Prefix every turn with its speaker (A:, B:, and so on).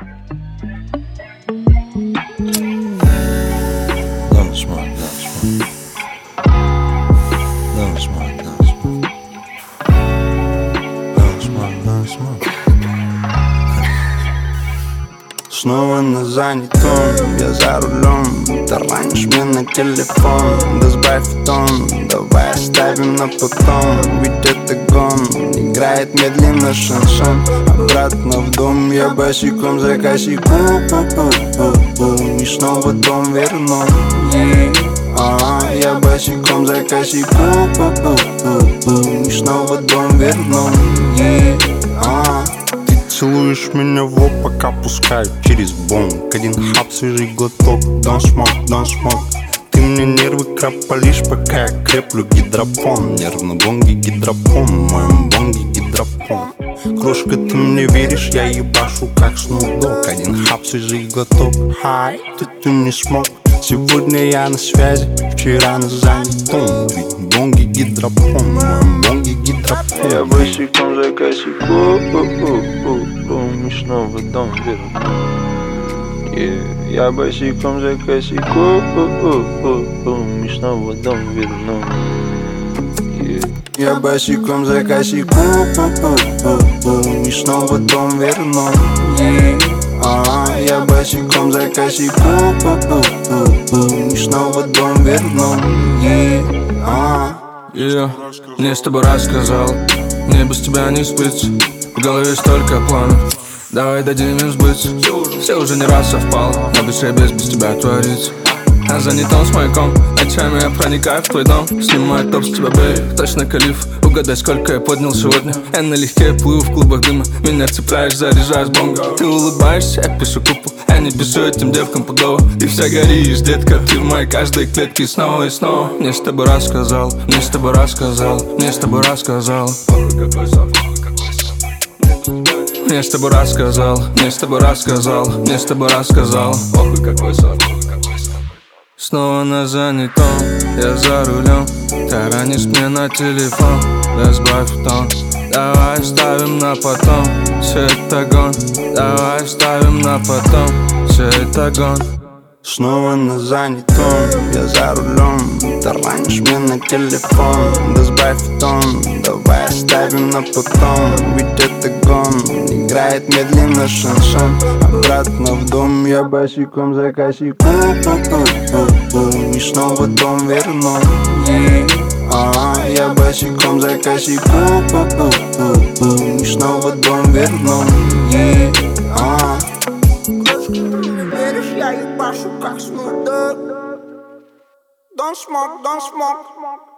A: Don't smoke, don't smoke. Don't smoke, don't smoke. Don't smoke, don't smoke. Снова на занятом, я за рулем. Таранишь мне на телефон, да сбавь тон. Давай оставим на потом, ведь это гон. Играет медленно шансон. Обратно в дом, я босиком за косяком. И снова дом верну. Я босиком за косяком. И снова дом верну. Целуешь меня в лоб, пока пускаю через бонг. Один хап, свежий глоток. Don't smoke, don't smoke. Ты мне нервы крапалишь, пока я креплю гидропон. Нервно бонги гидропон, в моем бонге гидропон. Крошка, ты мне веришь, я ебашу как Snoop Dogg. Один хап, свежий глоток. Хай, ты не смог. Сегодня я на связи, вчера на занятом. Ведь бонги гидропон, в моем бонге гидропон. Я босиком за косяком. И снова дом верну. Я босиком за косяком. И снова дом верну. Я босиком за косяком. И снова дом верну. Я босиком за косяком. И снова дом верну.
B: Мне с тобой рассказал, мне без тебя не спится. В голове столько планов, давай дадим им сбыться. Все уже не раз совпало, на душе без тебя творится. А занятом с маяком, ночами я проникаю в твой дом. Снимаю топ с тебя, бей, точно калиф. Угадай, сколько я поднял сегодня. Я налегке плыву в клубах дыма. Меня цепляешь, заряжаешь бомбу. Ты улыбаешься, я пишу купу. Я не пишу этим девкам пудово. Ты вся горишь, детка, ты в моей каждой клетке снова и снова. Мне с тобой рассказал, мне с тобой рассказал, мне с тобой рассказал. Мне с тобой рассказал, мне с тобой рассказал, мне с тобой рассказал. Охуй какой сон. Снова на занятом, я за рулем. Таранишь мне на телефон, да сбавь тон. Давай оставим на потом, все это гон. Давай оставим на потом, все это гон.
A: Снова на занятом, я за рулем. Таранишь мне на телефон, да сбавь тон. Давай оставим на потом, ведь это гон. Играет медленно шансон. Обратно в дом, я босиком за косяком. И снова дом верну. Я босиком за косяком. И снова дом верну.
C: Я ебашу как Snoop Dogg. Don't smoke, don't smoke.